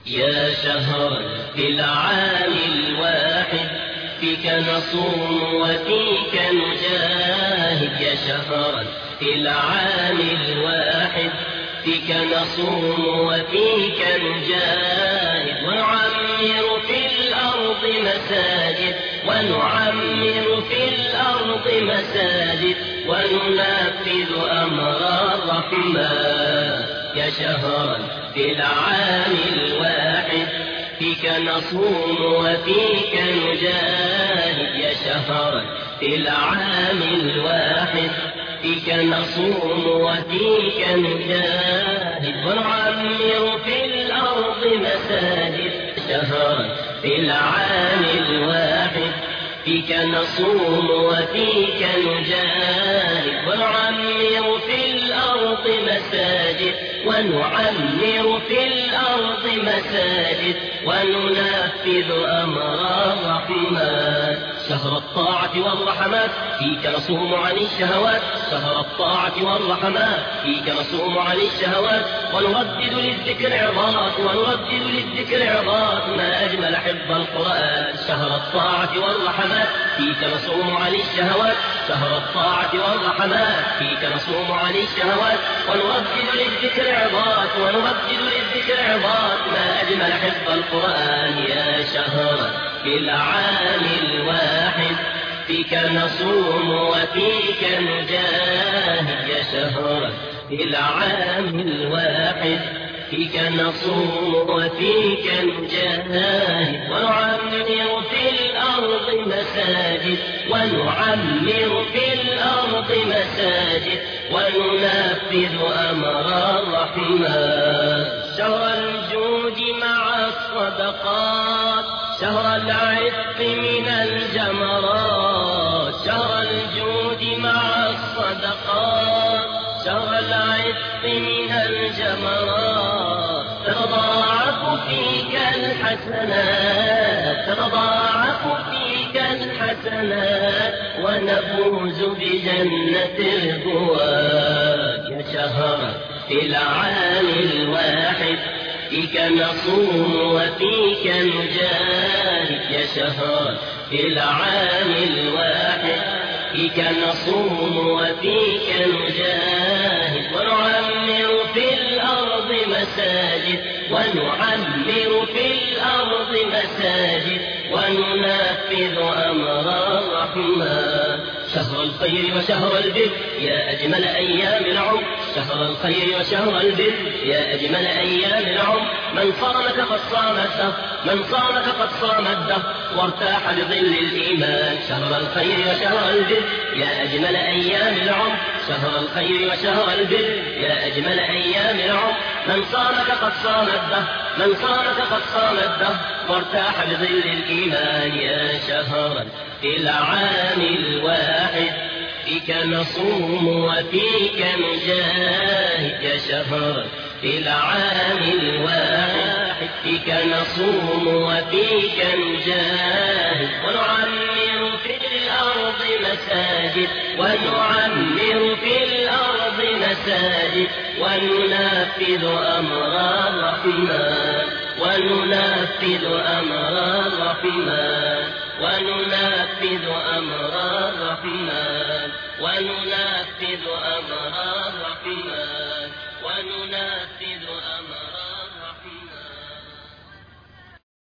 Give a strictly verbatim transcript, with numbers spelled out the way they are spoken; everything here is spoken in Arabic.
يا شهرا في العام الواحد فيك نصوم وفيك نجاهد. يا شهرا في العام الواحد فيك نصوم وفيك نجاهد. ونعمر في الأرض مساجد ونعمر في الأرض مساجد وننفذ أمر الرحمن. يا شهرا في العام الواحد فيك نصوم وفيك نجاهد. يا شهرا في العام الواحد فيك نصوم وفيك نجاهد. ونعمر في الأرض مساجد. شهرا في العام الواحد فيك نصوم وفيك نجاهد. ونعمر في الأرض مساجد ونعمر في الأرض مساجد وننفذ أمر الرحمن. شهر الطاعة والرحمات فيك نصوم عن الشهوات. شهر الطاعة والرحمات فيك نصوم عن الشهوات ونردد للذكر عظات ونردد للذكر عظات. ما أجمل حفظ القرآن. شهر الطاعة والرحمات فيك نصوم عن الشهوات. شهر الطاعة والرحمات فيك نصوم عن الشهوات ونردد للذكر عظات ونردد للذكر عظات. ما أجمل حفظ القرآن. يا شهرا في العام الواحد فيك نصوم وفيك نجاهد. يا شهرا في العام الواحد فيك نصوم وفيك نجاهد. ونعمر في الأرض مساجد ونعمر في الأرض مساجد وننفذ أمر الرحمن. شهر الجود مع الصدقات شهر العتق من الجمرات. شهر الجود مع الصدقات شهر العتق من الجمرات. تتضاعف فيك الحسنات تتضاعف فيك الحسنات ونفوز بجنة الرضوان. يا شهرا في العام الواحد فيك نصوم وفيك نجاهد. يا شهرا في العام الواحد فيك نصوم وفيك نجاهد. ونعمر في الأرض مساجد ونعمر في الأرض مساجد وننفذ أمر الرحمن. شهر الخير وشهر البر يا أجمل أيام العمر. شهر الخير وشهر البر يا أجمل أيام العمر. من صامك قد صام الدهر من صامك قد صام الدهر وارتاح بظل الإيمان. شهر الخير وشهر البر يا أجمل أيام العمر. شهر الخير وشهر البر يا أجمل أيام العمر. من صامك قد صام الدهر من صامك قد صام الدهر وارتاح بظل الإيمان. يا شهرا في العام الواحد فيك نصوم وفيك نجاهد. يا شهرا في العام الواحد فيك نصوم وفيك نجاهد. ونعمر في الأرض مساجد ونعمر في الأرض مساجد وننفذ أمر الرحمن وننفذ أمر الرحمن وننفذ أمر الرحمن وننفذ أمر الرحمن.